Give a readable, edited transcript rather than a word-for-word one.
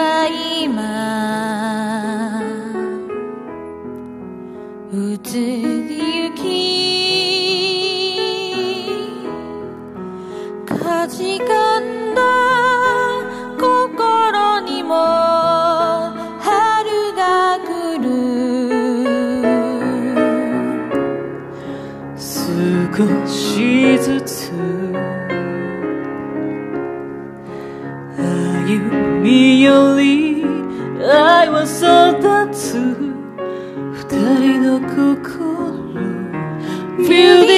が今移りゆきかじかんだ心にも春が来る少しずつ歩み寄り愛は育つ二人の心 Feel